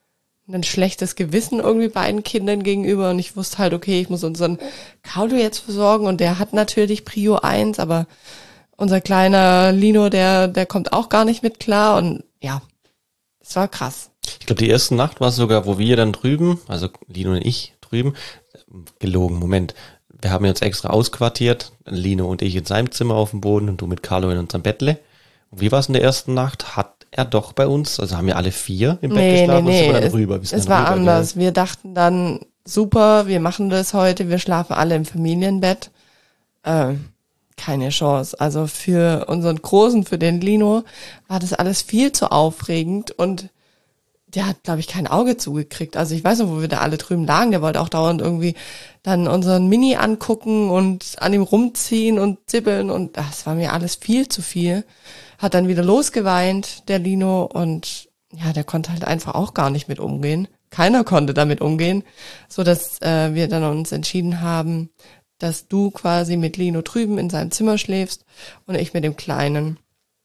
ein schlechtes Gewissen irgendwie beiden Kindern gegenüber und ich wusste halt, okay, ich muss unseren Carlo jetzt versorgen und der hat natürlich Prio eins, aber unser kleiner Lino, der der kommt auch gar nicht mit klar und ja, es war krass. Ich glaube, die erste Nacht war es sogar, wo wir dann drüben, also Lino und ich drüben, gelogen, Moment, wir haben uns extra ausquartiert, Lino und ich in seinem Zimmer auf dem Boden und du mit Carlo in unserem Bettle. Und wie war es in der ersten Nacht? Hat er doch bei uns, also haben wir alle vier im Bett Nee, geschlafen nee, und sind wir nee, dann es, rüber? Wir sind es dann war rüber, anders. gell? Wir dachten dann, super, wir machen das heute, wir schlafen alle im Familienbett. Äh, keine Chance. Also für unseren Großen, für den Lino, war das alles viel zu aufregend und der hat, glaube ich, kein Auge zugekriegt. Also ich weiß noch, wo wir da alle drüben lagen, der wollte auch dauernd irgendwie dann unseren Mini angucken und an ihm rumziehen und zippeln und das war mir alles viel zu viel. Hat dann wieder losgeweint, der Lino, und ja, der konnte halt einfach auch gar nicht mit umgehen. Keiner konnte damit umgehen, so dass äh, wir dann uns entschieden haben, dass du quasi mit Lino drüben in seinem Zimmer schläfst und ich mit dem Kleinen,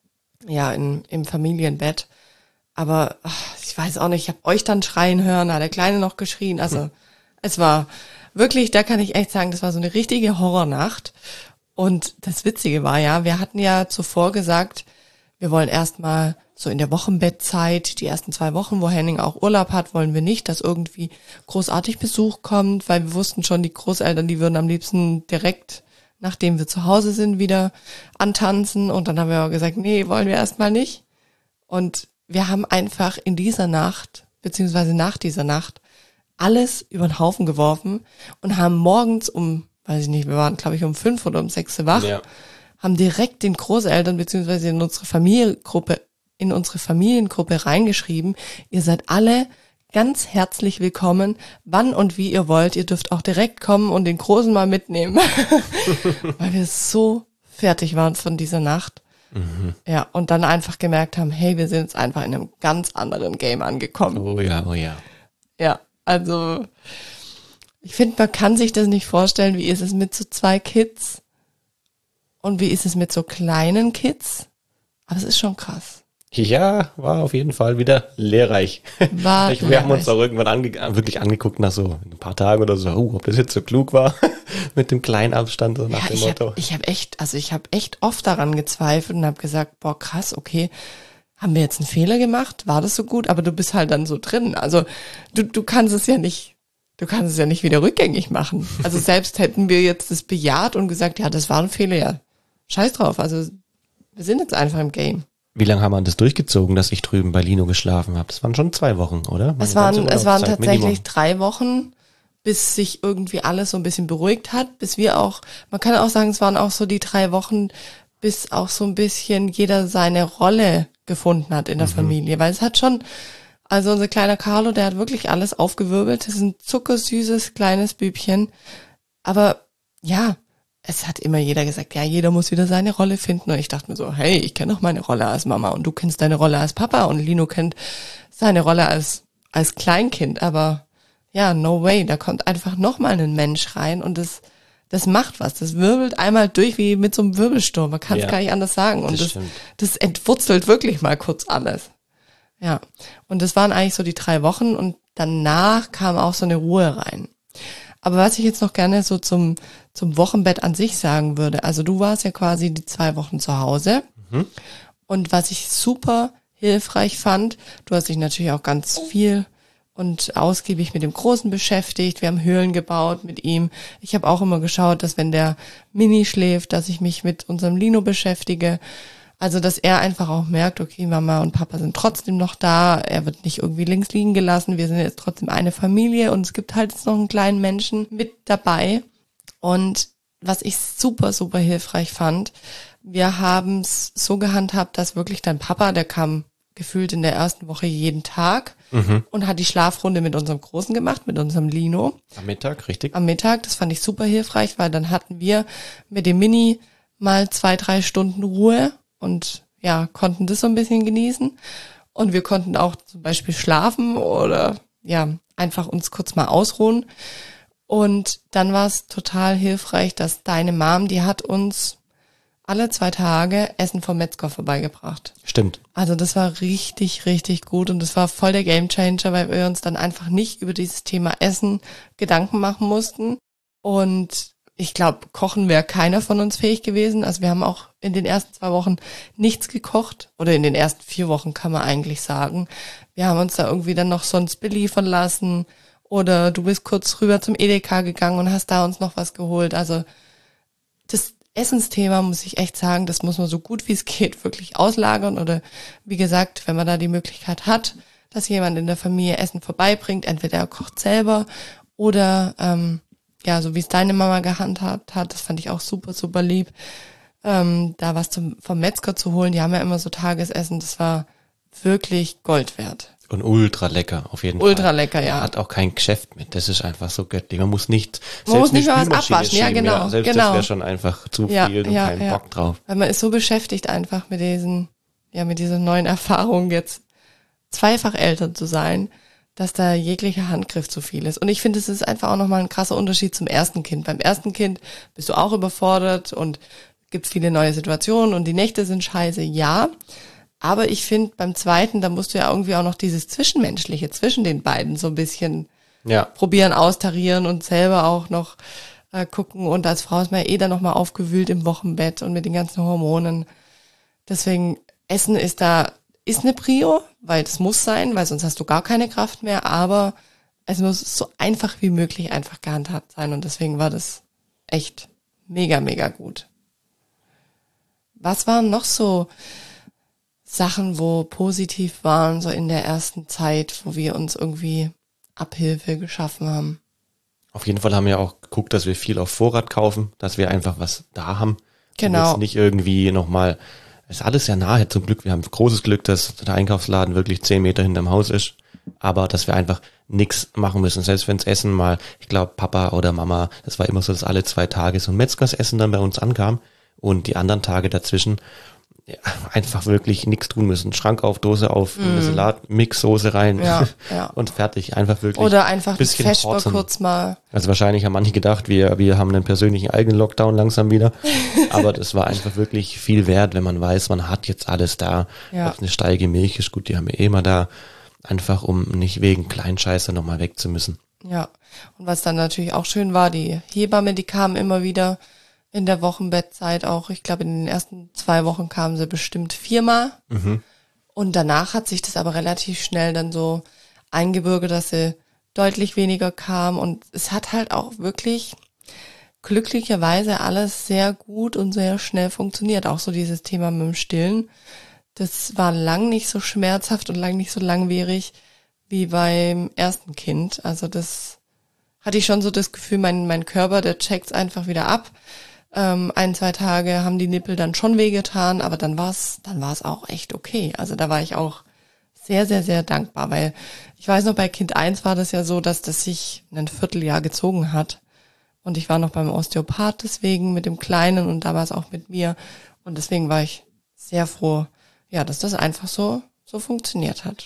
ja, in, im Familienbett. Aber ach, ich weiß auch nicht, ich habe euch dann schreien hören, da hat der Kleine noch geschrien. Also hm. es war wirklich, da kann ich echt sagen, das war so eine richtige Horrornacht. Und das Witzige war ja, wir hatten ja zuvor gesagt, wir wollen erstmal so in der Wochenbettzeit, die ersten zwei Wochen, wo Henning auch Urlaub hat, wollen wir nicht, dass irgendwie großartig Besuch kommt, weil wir wussten schon, die Großeltern, die würden am liebsten direkt, nachdem wir zu Hause sind, wieder antanzen. Und dann haben wir aber gesagt, nee, wollen wir erstmal nicht. Und wir haben einfach in dieser Nacht, beziehungsweise nach dieser Nacht, alles über den Haufen geworfen und haben morgens um, weiß ich nicht, wir waren, glaube ich, um fünf oder um sechs wach, ja. haben direkt den Großeltern, beziehungsweise in unsere Familiengruppe, in unsere Familiengruppe reingeschrieben, ihr seid alle ganz herzlich willkommen, wann und wie ihr wollt, ihr dürft auch direkt kommen und den Großen mal mitnehmen, weil wir so fertig waren von dieser Nacht. Mhm. Ja, und dann einfach gemerkt haben, hey, wir sind jetzt einfach in einem ganz anderen Game angekommen. Oh ja, oh ja. Ja, also ich finde, man kann sich das nicht vorstellen, wie ist es mit so zwei Kids und wie ist es mit so kleinen Kids, aber es ist schon krass. Ja, war auf jeden Fall wieder lehrreich. War ich, wir lehrreich. haben uns auch irgendwann ange wirklich angeguckt nach so ein paar Tagen oder so, oh, ob das jetzt so klug war mit dem kleinen Abstand so nach ja, dem ich Motto. Hab, ich habe echt, also ich habe echt oft daran gezweifelt und habe gesagt, boah krass, okay, haben wir jetzt einen Fehler gemacht? War das so gut? Aber du bist halt dann so drin. Also du du kannst es ja nicht, du kannst es ja nicht wieder rückgängig machen. Also selbst hätten wir jetzt das bejaht und gesagt, ja, das war ein Fehler, ja, scheiß drauf. Also wir sind jetzt einfach im Game. Wie lange haben wir das durchgezogen, dass ich drüben bei Lino geschlafen habe? Das waren schon zwei Wochen, oder? Meine es waren, es waren Zeit, tatsächlich Minimum. drei Wochen, bis sich irgendwie alles so ein bisschen beruhigt hat, bis wir auch, man kann auch sagen, es waren auch so die drei Wochen, bis auch so ein bisschen jeder seine Rolle gefunden hat in der mhm. Familie, weil es hat schon, also unser kleiner Carlo, der hat wirklich alles aufgewirbelt, das ist ein zuckersüßes kleines Bübchen, aber ja, es hat immer jeder gesagt, ja, jeder muss wieder seine Rolle finden. Und ich dachte mir so, hey, ich kenne doch meine Rolle als Mama und du kennst deine Rolle als Papa und Lino kennt seine Rolle als als Kleinkind. Aber ja, no way, da kommt einfach nochmal ein Mensch rein und das das macht was. Das wirbelt einmal durch wie mit so einem Wirbelsturm. Man kann es ja, gar nicht anders sagen. Und das, das, das entwurzelt wirklich mal kurz alles. Ja, und das waren eigentlich so die drei Wochen und danach kam auch so eine Ruhe rein. Aber was ich jetzt noch gerne so zum zum Wochenbett an sich sagen würde, also du warst ja quasi die zwei Wochen zu Hause mhm. und was ich super hilfreich fand, du hast dich natürlich auch ganz viel und ausgiebig mit dem Großen beschäftigt, wir haben Höhlen gebaut mit ihm. Ich habe auch immer geschaut, dass wenn der Mini schläft, dass ich mich mit unserem Lino beschäftige. Also, dass er einfach auch merkt, okay, Mama und Papa sind trotzdem noch da, er wird nicht irgendwie links liegen gelassen, wir sind jetzt trotzdem eine Familie und es gibt halt jetzt noch einen kleinen Menschen mit dabei. Und was ich super, super hilfreich fand, wir haben es so gehandhabt, dass wirklich dein Papa, der kam gefühlt in der ersten Woche jeden Tag mhm. und hat die Schlafrunde mit unserem Großen gemacht, mit unserem Lino. Am Mittag, richtig? Am Mittag, das fand ich super hilfreich, weil dann hatten wir mit dem Mini mal zwei, drei Stunden Ruhe und ja, konnten das so ein bisschen genießen. Und wir konnten auch zum Beispiel schlafen oder ja, einfach uns kurz mal ausruhen. Und dann war es total hilfreich, dass deine Mom, die hat uns alle zwei Tage Essen vom Metzger vorbeigebracht. Stimmt. Also das war richtig, richtig gut und das war voll der Gamechanger, weil wir uns dann einfach nicht über dieses Thema Essen Gedanken machen mussten. Und ich glaube, kochen wäre keiner von uns fähig gewesen. Also wir haben auch in den ersten zwei Wochen nichts gekocht oder in den ersten vier Wochen kann man eigentlich sagen. Wir haben uns da irgendwie dann noch sonst beliefern lassen oder du bist kurz rüber zum Edeka gegangen und hast da uns noch was geholt. Also das Essensthema, muss ich echt sagen, das muss man so gut wie es geht wirklich auslagern oder wie gesagt, wenn man da die Möglichkeit hat, dass jemand in der Familie Essen vorbeibringt, entweder er kocht selber oder ähm, ja, so wie es deine Mama gehandhabt hat, das fand ich auch super, super lieb, ähm, da was zum, vom Metzger zu holen, die haben ja immer so Tagesessen, das war wirklich Gold wert. Und ultra lecker, auf jeden Ultra Fall. lecker, ja. Man hat auch kein Geschäft mit, das ist einfach so göttlich. Man muss nicht, Man muss nicht eine mal was Spülmaschine abwaschen, ja, schieben, genau, selbst genau. das wäre schon einfach zu Ja, viel und ja, kein ja. Bock drauf. Weil man ist so beschäftigt einfach mit diesen, ja, mit dieser neuen Erfahrung jetzt zweifach Eltern zu sein, dass da jeglicher Handgriff zu viel ist. Und ich finde, es ist einfach auch nochmal ein krasser Unterschied zum ersten Kind. Beim ersten Kind bist du auch überfordert und gibt viele neue Situationen und die Nächte sind scheiße, ja. Aber ich finde, beim zweiten, da musst du ja irgendwie auch noch dieses Zwischenmenschliche zwischen den beiden so ein bisschen Ja. probieren, austarieren und selber auch noch äh, gucken. Und als Frau ist man ja eh dann nochmal aufgewühlt im Wochenbett und mit den ganzen Hormonen. Deswegen, Essen ist da, ist eine Prio, weil das muss sein, weil sonst hast du gar keine Kraft mehr. Aber es muss so einfach wie möglich einfach gehandhabt sein. Und deswegen war das echt mega, mega gut. Was waren noch so Sachen, wo positiv waren, so in der ersten Zeit, wo wir uns irgendwie Abhilfe geschaffen haben? Auf jeden Fall haben wir auch geguckt, dass wir viel auf Vorrat kaufen, dass wir einfach was da haben. Genau. Und jetzt nicht irgendwie nochmal, ist alles ja nahe zum Glück. Wir haben großes Glück, dass der Einkaufsladen wirklich zehn Meter hinterm Haus ist. Aber dass wir einfach nichts machen müssen. Selbst wenns Essen mal, ich glaube Papa oder Mama, das war immer so, dass alle zwei Tage so ein Metzgersessen dann bei uns ankam. Und die anderen Tage dazwischen ja, einfach wirklich nichts tun müssen. Schrank auf, Dose auf, mm. eine Salat-Mix-Soße rein Ja, ja. und fertig. Einfach wirklich Oder einfach ein bisschen das Vesper horten. kurz mal. Also wahrscheinlich haben manche gedacht, wir, wir haben einen persönlichen eigenen Lockdown langsam wieder. Aber das war einfach wirklich viel wert, wenn man weiß, man hat jetzt alles da. Ja. Ob eine Steige Milch ist, gut, die haben wir eh immer da. Einfach um nicht wegen Kleinscheiße nochmal weg zu müssen. Ja. Und was dann natürlich auch schön war, die Hebamme, die kamen immer wieder in der Wochenbettzeit auch. Ich glaube, in den ersten zwei Wochen kamen sie bestimmt viermal. Mhm. Und danach hat sich das aber relativ schnell dann so eingebürgert, dass sie deutlich weniger kam. Und es hat halt auch wirklich glücklicherweise alles sehr gut und sehr schnell funktioniert. Auch so dieses Thema mit dem Stillen. Das war lang nicht so schmerzhaft und lang nicht so langwierig wie beim ersten Kind. Also das hatte ich schon so das Gefühl, mein, mein Körper, der checkt's einfach wieder ab. Ähm, ein, zwei Tage haben die Nippel dann schon wehgetan, aber dann war's, dann war's auch echt okay. Also da war ich auch sehr, sehr, sehr dankbar, weil ich weiß noch, bei Kind eins war das ja so, dass das sich ein Vierteljahr gezogen hat. Und ich war noch beim Osteopath deswegen mit dem Kleinen und da war es auch mit mir. Und deswegen war ich sehr froh, ja, dass das einfach so, so funktioniert hat.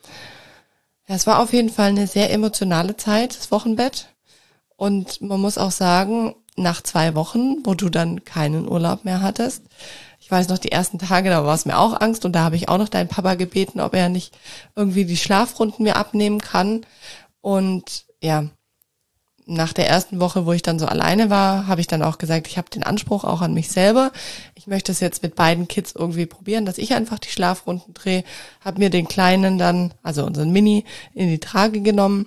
Ja, es war auf jeden Fall eine sehr emotionale Zeit, das Wochenbett. Und man muss auch sagen, nach zwei Wochen, wo du dann keinen Urlaub mehr hattest, ich weiß noch, die ersten Tage, da war es mir auch Angst und da habe ich auch noch deinen Papa gebeten, ob er nicht irgendwie die Schlafrunden mir abnehmen kann. Und ja, nach der ersten Woche, wo ich dann so alleine war, habe ich dann auch gesagt, ich habe den Anspruch auch an mich selber. Ich möchte es jetzt mit beiden Kids irgendwie probieren, dass ich einfach die Schlafrunden drehe. Habe mir den Kleinen dann, also unseren Mini, in die Trage genommen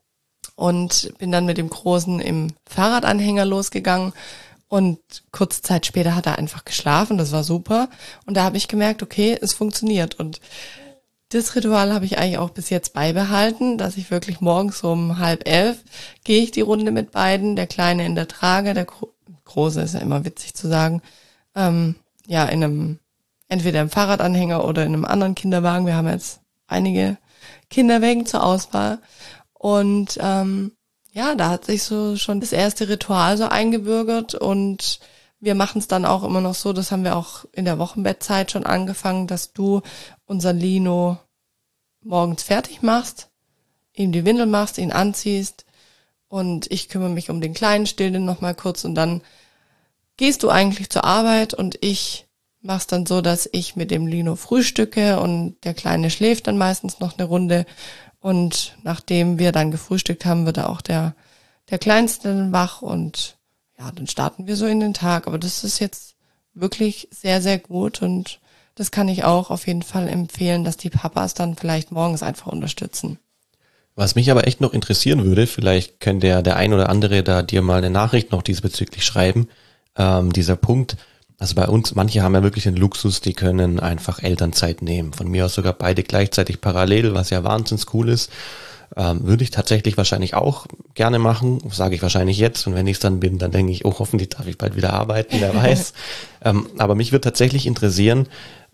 und bin dann mit dem Großen im Fahrradanhänger losgegangen. Und kurze Zeit später hat er einfach geschlafen, das war super. Und da habe ich gemerkt, okay, es funktioniert. Und das Ritual habe ich eigentlich auch bis jetzt beibehalten, dass ich wirklich morgens um halb elf gehe ich die Runde mit beiden, der Kleine in der Trage, der Gro- Große ist ja immer witzig zu sagen, ähm, ja, in einem, entweder im Fahrradanhänger oder in einem anderen Kinderwagen. Wir haben jetzt einige Kinderwägen zur Auswahl. Und ähm, ja, da hat sich so schon das erste Ritual so eingebürgert und wir machen es dann auch immer noch so, das haben wir auch in der Wochenbettzeit schon angefangen, dass du unseren Lino morgens fertig machst, ihm die Windel machst, ihn anziehst und ich kümmere mich um den Kleinen, still den noch mal kurz und dann gehst du eigentlich zur Arbeit und ich mach's dann so, dass ich mit dem Lino frühstücke und der Kleine schläft dann meistens noch eine Runde und nachdem wir dann gefrühstückt haben, wird auch der, der Kleinste dann wach und ja, dann starten wir so in den Tag. Aber das ist jetzt wirklich sehr, sehr gut und das kann ich auch auf jeden Fall empfehlen, dass die Papas dann vielleicht morgens einfach unterstützen. Was mich aber echt noch interessieren würde, vielleicht könnte ja der ein oder andere da dir mal eine Nachricht noch diesbezüglich schreiben, ähm, dieser Punkt, also bei uns, manche haben ja wirklich den Luxus, die können einfach Elternzeit nehmen, von mir aus sogar beide gleichzeitig parallel, was ja wahnsinns cool ist, ähm, würde ich tatsächlich wahrscheinlich auch gerne machen, sage ich wahrscheinlich jetzt und wenn ich es dann bin, dann denke ich, oh, hoffentlich darf ich bald wieder arbeiten, wer weiß, ähm, aber mich würde tatsächlich interessieren,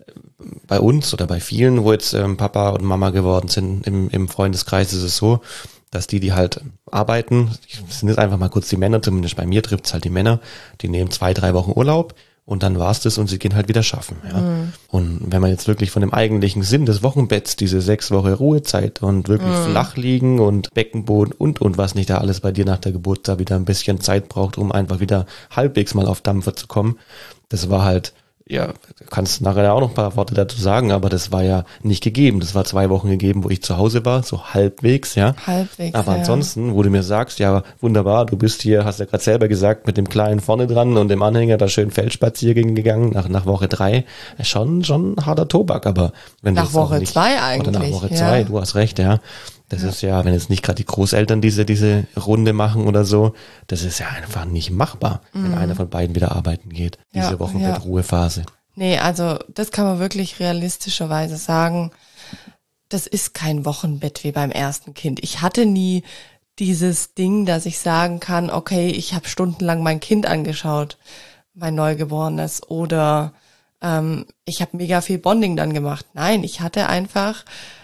bei uns oder bei vielen, wo jetzt ähm, Papa und Mama geworden sind, im, im Freundeskreis ist es so, dass die, die halt arbeiten, das sind jetzt einfach mal kurz die Männer, zumindest bei mir trifft es halt die Männer, die nehmen zwei, drei Wochen Urlaub und dann war's das und sie gehen halt wieder schaffen. Ja. Mhm. Und wenn man jetzt wirklich von dem eigentlichen Sinn des Wochenbetts, diese sechs Wochen Ruhezeit und wirklich mhm. flach liegen und Beckenboden und und was nicht da alles bei dir nach der Geburt da wieder ein bisschen Zeit braucht, um einfach wieder halbwegs mal auf Dampfer zu kommen, das war halt, ja, du kannst nachher auch noch ein paar Worte dazu sagen, aber das war ja nicht gegeben. Das war zwei Wochen gegeben, wo ich zu Hause war, so halbwegs, ja. Halbwegs, aber ja. Ansonsten, wo du mir sagst, ja, wunderbar, du bist hier, hast ja gerade selber gesagt, mit dem Kleinen vorne dran und dem Anhänger da schön Feldspaziergänge gegangen, nach, nach Woche drei. Schon, schon harter Tobak, aber wenn nach Woche nicht, zwei eigentlich. Oder nach Woche ja. zwei, du hast recht, ja. Das ja. ist ja, wenn jetzt nicht gerade die Großeltern diese diese Runde machen oder so, das ist ja einfach nicht machbar, mhm. wenn einer von beiden wieder arbeiten geht. Diese ja, Wochenbett-Ruhephase. Ja. Nee, also das kann man wirklich realistischerweise sagen. Das ist kein Wochenbett wie beim ersten Kind. Ich hatte nie dieses Ding, dass ich sagen kann, okay, ich habe stundenlang mein Kind angeschaut, mein Neugeborenes, oder ähm, ich habe mega viel Bonding dann gemacht. Nein, ich hatte einfach,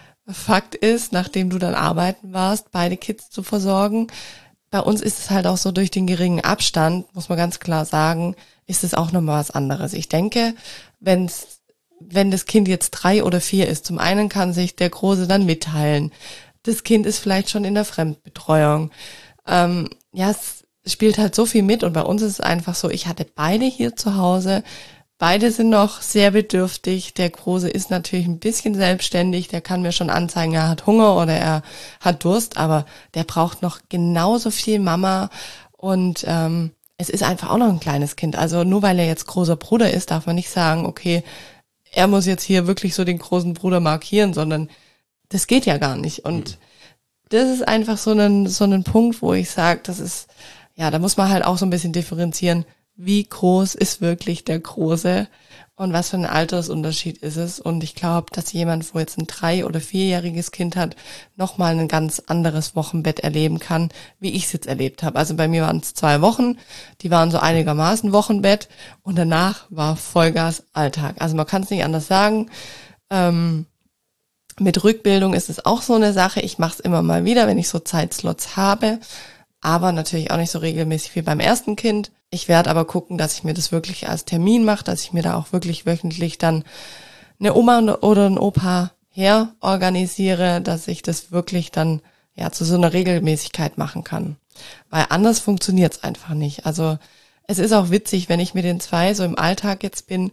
Fakt ist, nachdem du dann arbeiten warst, beide Kids zu versorgen. Bei uns ist es halt auch so, durch den geringen Abstand, muss man ganz klar sagen, ist es auch nochmal was anderes. Ich denke, wenn's, wenn das Kind jetzt drei oder vier ist, zum einen kann sich der Große dann mitteilen. Das Kind ist vielleicht schon in der Fremdbetreuung. Ähm, ja, es spielt halt so viel mit und bei uns ist es einfach so, ich hatte beide hier zu Hause. Beide sind noch sehr bedürftig. Der Große ist natürlich ein bisschen selbstständig. Der kann mir schon anzeigen, er hat Hunger oder er hat Durst, aber der braucht noch genauso viel Mama. Und ähm, es ist einfach auch noch ein kleines Kind. Also nur weil er jetzt großer Bruder ist, darf man nicht sagen, okay, er muss jetzt hier wirklich so den großen Bruder markieren, sondern das geht ja gar nicht. Und mhm. das ist einfach so ein, so ein Punkt, wo ich sage, das ist, ja, da muss man halt auch so ein bisschen differenzieren, wie groß ist wirklich der Große und was für ein Altersunterschied ist es. Und ich glaube, dass jemand, wo jetzt ein drei- oder vierjähriges Kind hat, nochmal ein ganz anderes Wochenbett erleben kann, wie ich es jetzt erlebt habe. Also bei mir waren es zwei Wochen, die waren so einigermaßen Wochenbett und danach war Vollgas Alltag. Also man kann es nicht anders sagen. Ähm, mit Rückbildung ist es auch so eine Sache. Ich mache es immer mal wieder, wenn ich so Zeitslots habe, aber natürlich auch nicht so regelmäßig wie beim ersten Kind. Ich werde aber gucken, dass ich mir das wirklich als Termin mache, dass ich mir da auch wirklich wöchentlich dann eine Oma oder ein Opa her organisiere, dass ich das wirklich dann ja zu so einer Regelmäßigkeit machen kann. Weil anders funktioniert es einfach nicht. Also es ist auch witzig, wenn ich mit den zwei so im Alltag jetzt bin,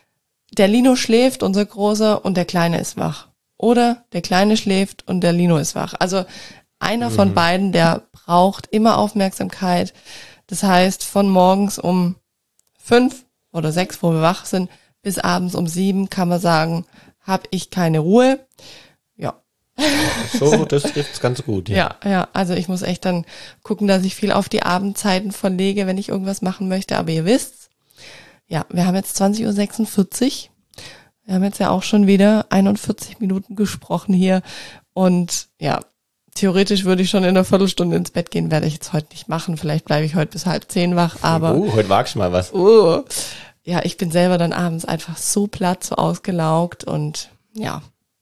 der Lino schläft, unser Großer, und der Kleine ist wach. Oder der Kleine schläft und der Lino ist wach. Also einer mhm. von beiden, der braucht immer Aufmerksamkeit. Das heißt, von morgens um fünf oder sechs, wo wir wach sind, bis abends um sieben, kann man sagen, habe ich keine Ruhe. Ja. So, das trifft's ganz gut. Ja. ja, ja, also ich muss echt dann gucken, dass ich viel auf die Abendzeiten verlege, wenn ich irgendwas machen möchte. Aber ihr wisst's, ja, wir haben jetzt zwanzig Uhr sechsundvierzig. Wir haben jetzt ja auch schon wieder einundvierzig Minuten gesprochen hier. Und ja, theoretisch würde ich schon in einer Viertelstunde ins Bett gehen, werde ich jetzt heute nicht machen. Vielleicht bleibe ich heute bis halb zehn wach, aber... Uh, heute wagst du mal was. Uh, ja, ich bin selber dann abends einfach so platt, so ausgelaugt und ja.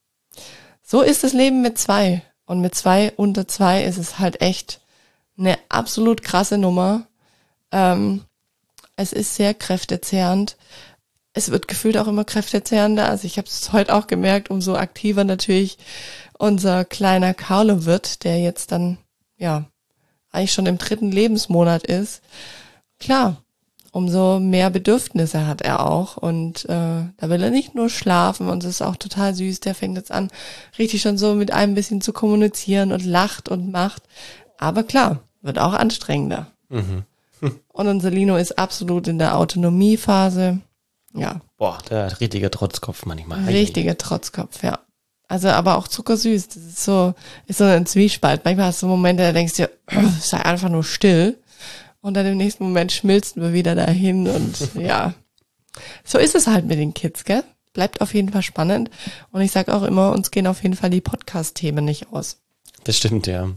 So ist das Leben mit zwei. Und mit zwei unter zwei ist es halt echt eine absolut krasse Nummer. Ähm, es ist sehr kräftezehrend. Es wird gefühlt auch immer kräftezehrender. Also ich habe es heute auch gemerkt, umso aktiver natürlich unser kleiner Carlo wird, der jetzt dann, ja, eigentlich schon im dritten Lebensmonat ist. Klar, umso mehr Bedürfnisse hat er auch. Und äh, da will er nicht nur schlafen und es ist auch total süß. Der fängt jetzt an, richtig schon so mit einem ein bisschen zu kommunizieren und lacht und macht. Aber klar, wird auch anstrengender. Mhm. Und unser Lino ist absolut in der Autonomiephase. Ja. Boah, der richtige Trotzkopf manchmal. Richtiger Trotzkopf, ja. Also aber auch zuckersüß. Das ist so, ist so ein Zwiespalt. Manchmal hast du Momente, da denkst du dir, sei einfach nur still. Und dann im nächsten Moment schmilzt wir wieder dahin. Und ja, so ist es halt mit den Kids, gell? Bleibt auf jeden Fall spannend. Und ich sag auch immer, uns gehen auf jeden Fall die Podcast-Themen nicht aus. Das stimmt, ja.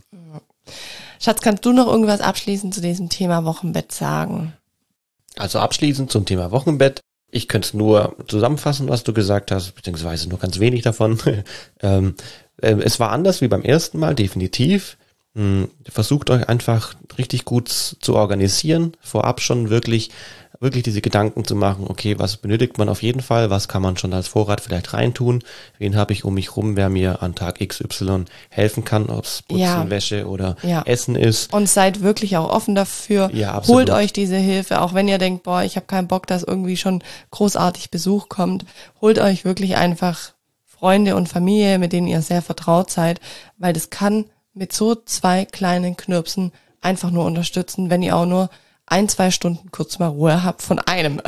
Schatz, kannst du noch irgendwas abschließend zu diesem Thema Wochenbett sagen? Also abschließend zum Thema Wochenbett. Ich könnte es nur zusammenfassen, was du gesagt hast, beziehungsweise nur ganz wenig davon. ähm, äh, es war anders wie beim ersten Mal, definitiv. Hm, versucht euch einfach richtig gut zu organisieren, vorab schon wirklich wirklich diese Gedanken zu machen, okay, was benötigt man auf jeden Fall, was kann man schon als Vorrat vielleicht reintun, wen habe ich um mich rum, wer mir an Tag X Y helfen kann, ob es Putzen, Ja. Wäsche oder Ja. Essen ist. Und seid wirklich auch offen dafür. Ja, absolut. Holt euch diese Hilfe, auch wenn ihr denkt, boah, ich habe keinen Bock, dass irgendwie schon großartig Besuch kommt. Holt euch wirklich einfach Freunde und Familie, mit denen ihr sehr vertraut seid, weil das kann mit so zwei kleinen Knirpsen einfach nur unterstützen, wenn ihr auch nur ein, zwei Stunden kurz mal Ruhe habt von einem.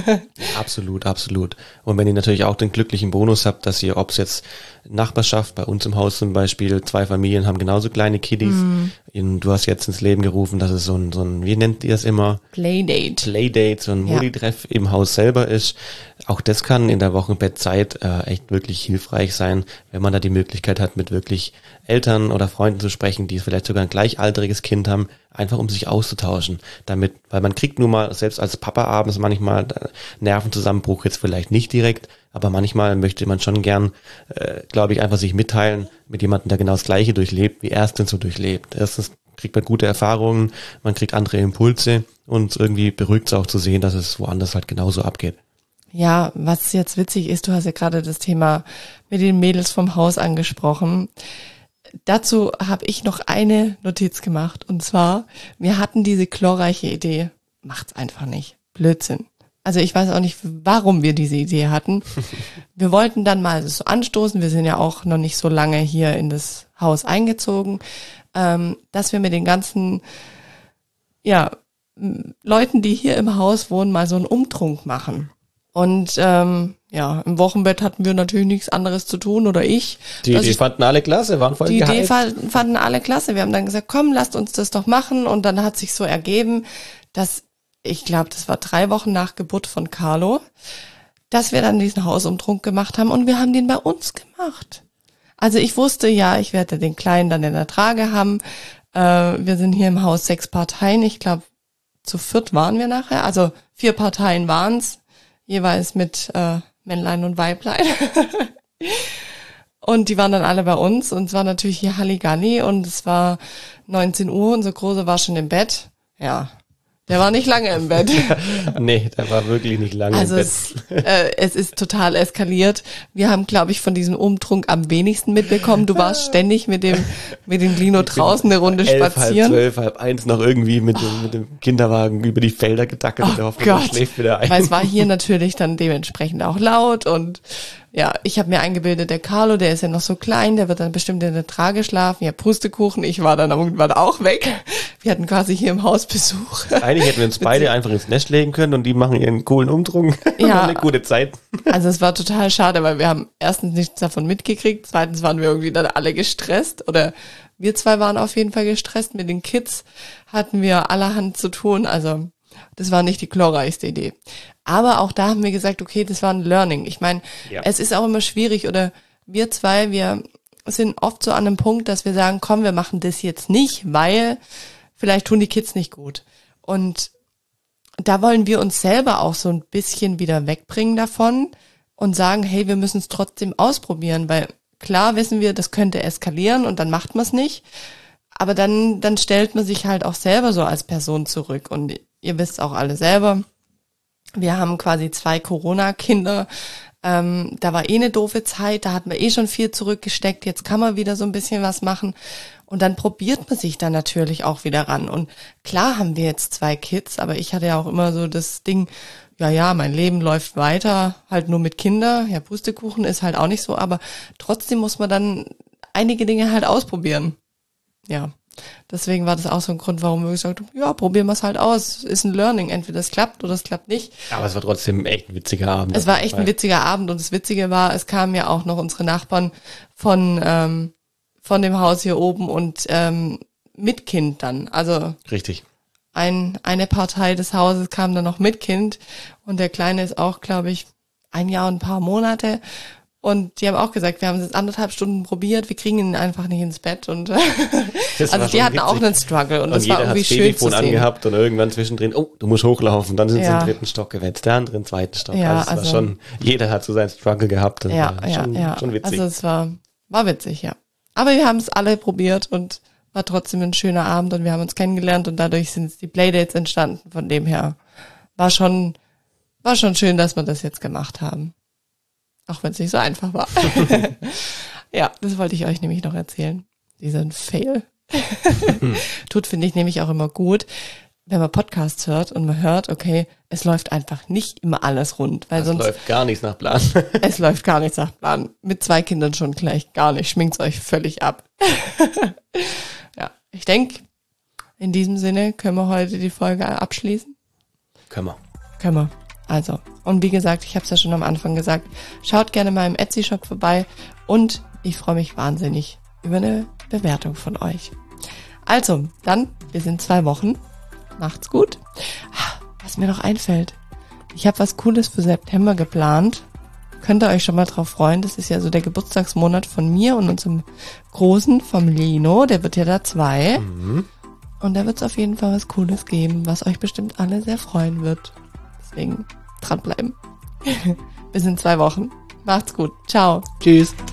Absolut, absolut. Und wenn ihr natürlich auch den glücklichen Bonus habt, dass ihr, ob es jetzt Nachbarschaft, bei uns im Haus zum Beispiel, zwei Familien haben genauso kleine Kiddies. Mm. Du hast jetzt ins Leben gerufen, dass es so ein, so ein, wie nennt ihr das immer? Playdate. Playdate, so ein Ja. Mutti-Treff im Haus selber ist. Auch das kann in der Wochenbettzeit äh, echt wirklich hilfreich sein, wenn man da die Möglichkeit hat, mit wirklich Eltern oder Freunden zu sprechen, die vielleicht sogar ein gleichaltriges Kind haben, einfach um sich auszutauschen. Damit, weil man kriegt nun mal, selbst als Papa abends manchmal äh, Nervenzusammenbruch, jetzt vielleicht nicht direkt, aber manchmal möchte man schon gern, äh, glaube ich, einfach sich mitteilen mit jemandem, der genau das Gleiche durchlebt, wie er es denn so durchlebt. Erstens kriegt man gute Erfahrungen, man kriegt andere Impulse und irgendwie beruhigt es auch zu sehen, dass es woanders halt genauso abgeht. Ja, was jetzt witzig ist, du hast ja gerade das Thema mit den Mädels vom Haus angesprochen. Dazu habe ich noch eine Notiz gemacht und zwar, wir hatten diese glorreiche Idee, macht's einfach nicht, Blödsinn. Also ich weiß auch nicht, warum wir diese Idee hatten. Wir wollten dann mal so anstoßen, wir sind ja auch noch nicht so lange hier in das Haus eingezogen, ähm, dass wir mit den ganzen, ja, Leuten, die hier im Haus wohnen, mal so einen Umtrunk machen. Und ähm, ja, im Wochenbett hatten wir natürlich nichts anderes zu tun, oder ich. Die dass Idee ich, fanden alle klasse, waren voll Die Idee gehypt. fanden, fanden alle klasse. Wir haben dann gesagt, komm, lasst uns das doch machen. Und dann hat sich so ergeben, dass, ich glaube, das war drei Wochen nach Geburt von Carlo, dass wir dann diesen Hausumtrunk gemacht haben und wir haben den bei uns gemacht. Also ich wusste ja, ich werde den Kleinen dann in der Trage haben. Äh, wir sind hier im Haus sechs Parteien. Ich glaube, zu viert waren wir nachher. Also vier Parteien waren's, jeweils mit äh, Männlein und Weiblein. Und die waren dann alle bei uns und es war natürlich hier Halligalli und es war neunzehn Uhr, unser Großer war schon im Bett. Ja, der war nicht lange im Bett. Nee, der war wirklich nicht lange Also im Bett. es, äh, es ist total eskaliert. Wir haben, glaube ich, von diesem Umtrunk am wenigsten mitbekommen. Du warst ständig mit dem mit dem Lino draußen eine Runde elf, halb spazieren. zwölf, halb eins noch irgendwie mit dem, mit dem Kinderwagen über die Felder gedackelt und Oh der Hoffnung, er Gott, schläft wieder ein. weil es war hier natürlich dann dementsprechend auch laut und ja, ich habe mir eingebildet, der Carlo, der ist ja noch so klein, der wird dann bestimmt in der Trage schlafen. Ja, Pustekuchen, ich war dann irgendwann auch weg. Wir hatten quasi hier im Haus Besuch. Eigentlich hätten wir uns beide einfach ins Nest legen können und die machen ihren coolen Umtrunk. Ja. Eine gute Zeit. Also es war total schade, weil wir haben erstens nichts davon mitgekriegt, zweitens waren wir irgendwie dann alle gestresst oder wir zwei waren auf jeden Fall gestresst. Mit den Kids hatten wir allerhand zu tun, also das war nicht die glorreichste Idee. Aber auch da haben wir gesagt, okay, das war ein Learning. Ich meine, Ja. es ist auch immer schwierig oder wir zwei, wir sind oft so an einem Punkt, dass wir sagen, komm, wir machen das jetzt nicht, weil vielleicht tun die Kids nicht gut. Und da wollen wir uns selber auch so ein bisschen wieder wegbringen davon und sagen, hey, wir müssen es trotzdem ausprobieren, weil klar wissen wir, das könnte eskalieren und dann macht man es nicht. Aber dann, dann stellt man sich halt auch selber so als Person zurück. Und ihr wisst auch alle selber, wir haben quasi zwei Corona-Kinder. Ähm, da war eh eine doofe Zeit, da hat man eh schon viel zurückgesteckt, jetzt kann man wieder so ein bisschen was machen. Und dann probiert man sich dann natürlich auch wieder ran. Und klar haben wir jetzt zwei Kids, aber ich hatte ja auch immer so das Ding, ja, ja, mein Leben läuft weiter, halt nur mit Kindern. Ja, Pustekuchen ist halt auch nicht so, aber trotzdem muss man dann einige Dinge halt ausprobieren. Ja, deswegen war das auch so ein Grund, warum wir gesagt haben, ja, probieren wir es halt aus. Ist ein Learning, entweder es klappt oder es klappt nicht. Aber es war trotzdem echt ein witziger Abend. Es war echt ein witziger Abend und das Witzige war, es kamen ja auch noch unsere Nachbarn von ähm, von dem Haus hier oben und ähm, mit Kind dann. Also richtig. Ein, eine Partei des Hauses kam dann noch mit Kind und der Kleine ist auch, glaube ich, ein Jahr und ein paar Monate und die haben auch gesagt, wir haben es jetzt anderthalb Stunden probiert, wir kriegen ihn einfach nicht ins Bett und also die hatten witzig. Auch einen Struggle und, und das war irgendwie schön zu sehen. Angehabt und irgendwann zwischendrin, oh, du musst hochlaufen, dann sind sie ja. im dritten Stock gewetzt, der andere im zweiten Stock. Ja, also, es also war schon, jeder hat so seinen Struggle gehabt. Das ja, war ja, schon, ja. schon witzig. Also es war, war witzig, ja. Aber wir haben es alle probiert und war trotzdem ein schöner Abend und wir haben uns kennengelernt und dadurch sind die Playdates entstanden. Von dem her war schon, war schon schön, dass wir das jetzt gemacht haben. Auch wenn es nicht so einfach war. Ja, das wollte ich euch nämlich noch erzählen. Diesen Fail. Tut, finde ich, nämlich auch immer gut, wenn man Podcasts hört und man hört, okay, es läuft einfach nicht immer alles rund. Weil es sonst läuft gar nichts nach Plan. Es läuft gar nichts nach Plan. Mit zwei Kindern schon gleich gar nicht. Schminkt's euch völlig ab. Ja, ich denke, in diesem Sinne können wir heute die Folge abschließen. Können wir. Können wir. Also, und wie gesagt, ich habe es ja schon am Anfang gesagt, schaut gerne mal im Etsy-Shop vorbei und ich freue mich wahnsinnig über eine Bewertung von euch. Also, dann, wir sind zwei Wochen. Macht's gut. Was mir noch einfällt, ich habe was Cooles für September geplant. Könnt ihr euch schon mal drauf freuen. Das ist ja so der Geburtstagsmonat von mir und unserem Großen, vom Lino. Der wird ja da zwei. Mhm. Und da wird es auf jeden Fall was Cooles geben, was euch bestimmt alle sehr freuen wird. Deswegen dranbleiben. Bis in zwei Wochen. Macht's gut. Ciao. Tschüss.